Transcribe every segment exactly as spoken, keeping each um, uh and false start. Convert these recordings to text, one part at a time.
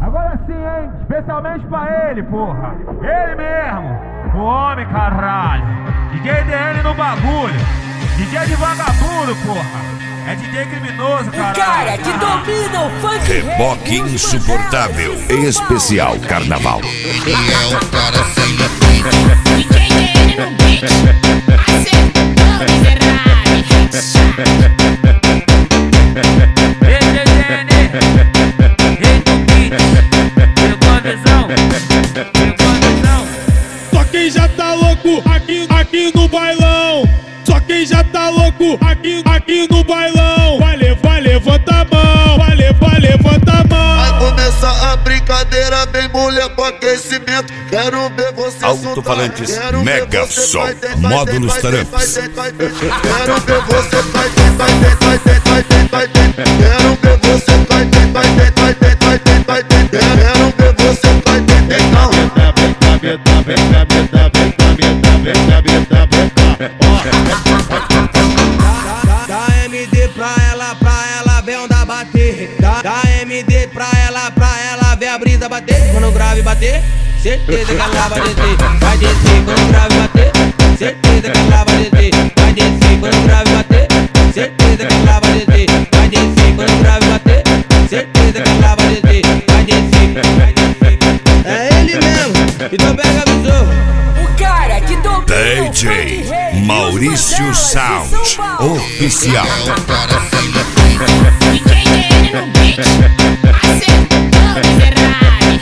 Agora sim, hein? Especialmente pra ele, porra. Ele mesmo. O homem, caralho. D J D N no bagulho. D J de vagabundo, porra. É D J criminoso, caralho. O cara que domina o funk. Reboque insuportável. Especial Carnaval. Ele é o cara sem limite. D J D N no beat. Acertou, miserável. D J D N, rei do beat. Pegou a visão, pegou a visão. Só quem já tá louco aqui, aqui no bailão. Só quem já tá louco aqui, aqui no bailão. Vai levar, levanta a mão. Vai levar, levanta a mão. Vai começar a brincadeira, bem mulher com aquecimento. Quero ver você Alto-falantes Mega Som, módulos módulos Tramps. Quero ver você vai ter, vai ter, vai ter, vai ter, vai ter. Quero ver você vai ter, vai ter, vai ter, vai ter, vai ter. Quero ver você vai ter, então. Dá M D pra ela, pra ela ver onda bater. Dá, dá M D pra ela, pra ela ver a brisa bater. Quando o grave bater, certeza que ela vai descer. Vai descer quando o grave bater, certeza que ela vai descer. Vai descer quando o grave bater, certeza que ela vai descer. Vai descer quando o grave bater, certeza que ela vai descer. Vai descer, vai descer. É ele mesmo, então pega a visão. O cara que domina D J Maurício Sound Oficial. É o cara sem limite. D J D N no beat. Acertou, miserável.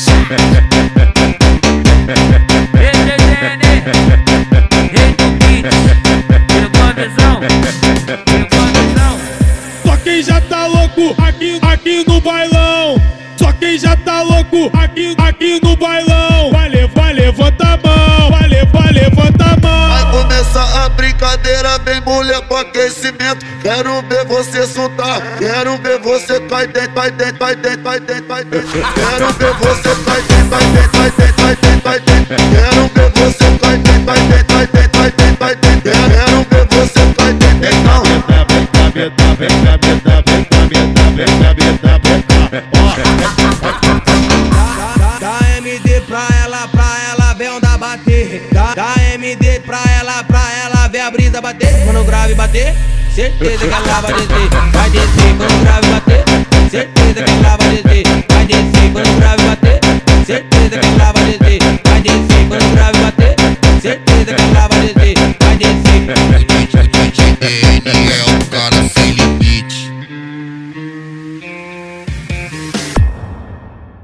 D J D N, rei do beat. Pegou a visão, pegou a visão. Só quem já tá louco aqui, aqui no bailão. Só quem já tá louco aqui, aqui no bailão. Vai levar, levanta a mão. Vai levar, levanta a mão. Vai começar a brincadeira, bem mulher com aquecimento. Quero ver você soltar. Quero ver você vai dentro, vai dentro, vai dentro, vai dentro, vai dentro. Quero ver você vai dentro, vai dentro, vai dentro, vai dentro, vai dentro. Quero ver você vai dentro, vai dentro, vai dentro, vai dentro, vai dentro. Quero ver você vai dentro, então. Dá M D pra ela, pra ela ver onda bater. Dá, dá M D pra ela, pra ela ver a brisa bater. Quando o grave bater, certeza que ela vai descer. Vai descer quando o grave bater, certeza que ela vai descer. Vai descer quando o grave bater,